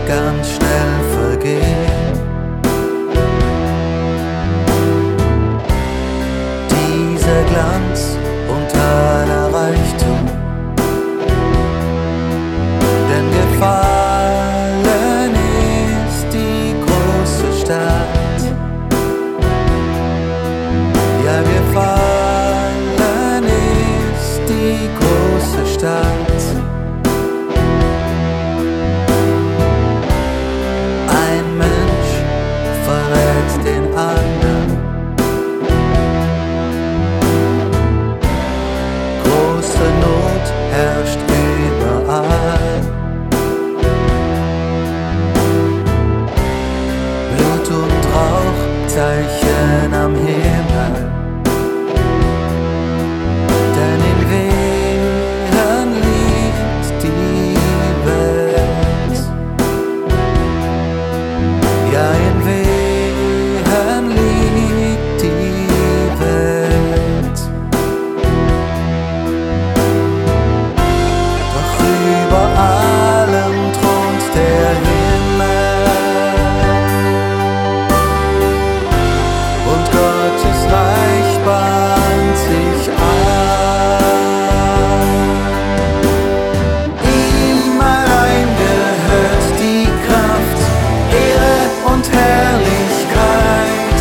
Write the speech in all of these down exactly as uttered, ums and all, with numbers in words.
ganz schnell vergehen. Dieser Glanz und aller Reichtum, denn gefallen ist die große Stadt. Ja, gefallen ist die große Stadt. Ein Mensch verrät den anderen. Große Not herrscht überall. Blut und Rauchzeichen am Himmel. Denn in Wehen liegt die Welt. Ja, in Wehen liegt die Welt. Doch über allem thront der Himmel. Und Gottes Reich bahnt sich an. Ihm allein gehört die Kraft, Ehre und Herrlichkeit.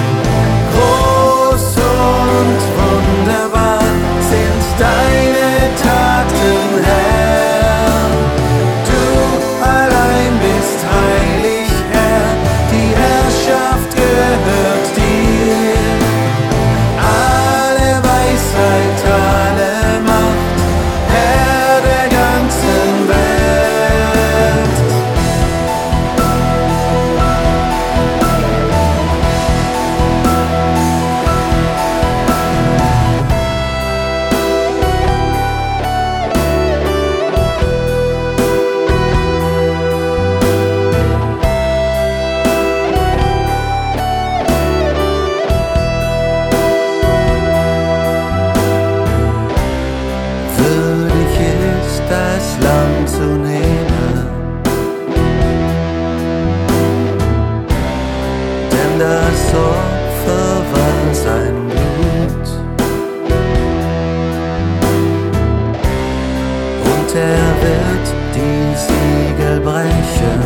Groß und wunderbar sind deine Taten, Herr. Du allein bist heilig, Herr, die Herrschaft gehört dir. Alle Weisheit, alle Macht, Herr der ganzen Welt. Würdig ist das Land zu nehmen, denn das Opfer war sein Blut. Und er wird die Siegel brechen,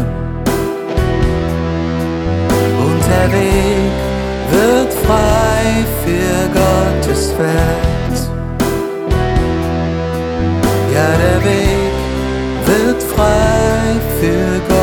und der Weg wird frei für Gottes Feld. Ja, der Weg wird frei für Gott.